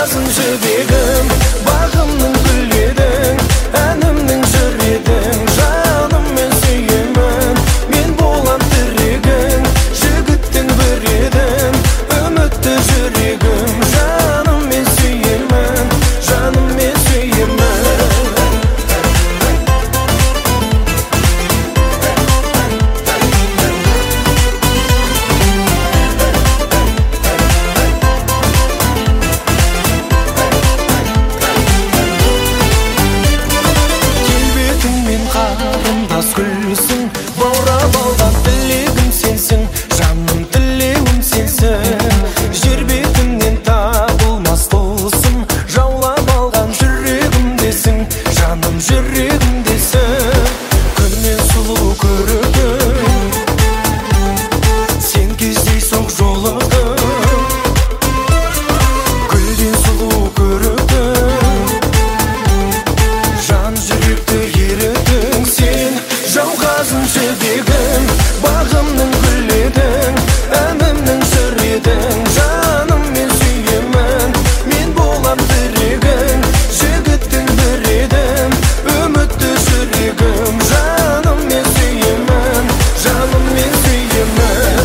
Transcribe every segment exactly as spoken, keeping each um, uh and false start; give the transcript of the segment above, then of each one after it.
жауғазын жібегім, бағымның гүл едің, әнімнің жыр едің. Жаным мен сүйемін, мен болам тірегің, жігіттің бір едім, үмітті жүрегім. Жаным мен сүйемін, жаным мен сүйемін. Қарындас гүлсің, баурап алған тілегім сенсің, жаным тілеуім сенсің. Жер бетімнен табылмас досым, жаулап алған жүрегімдесің, жаным жүрегімдесің. Күннен сұлу көрігім, сен кездейсоқ жолығым. Гүлден сұлу көрігім, жан жүректі ерідің. Сен жауғазын жібегім, бағымның гүл едің, әнімнің жыр едің. Жаным мен сүйемін, мен болам тірегің, жігіттің бір едім, үмітті жүрегім. Жаным мен сүйемін, жаным мен сүйемін.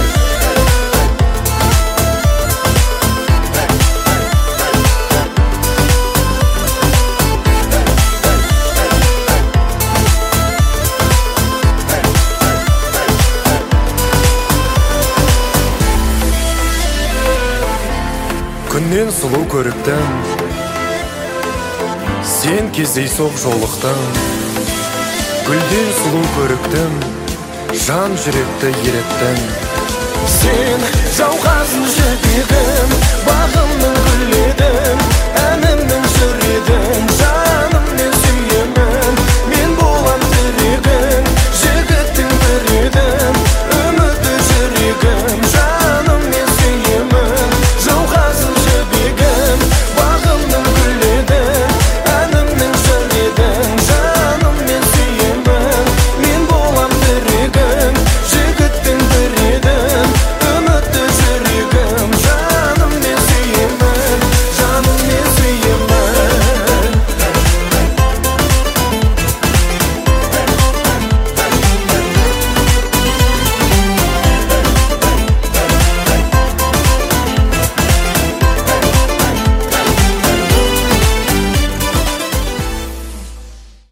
Күннен сұлу көріктім, сен кездейсоқ жолықтың. Гүлден сұлу көріктім, жан жүректі ереттің. Сен жауғазын жібегім, бағымның гүл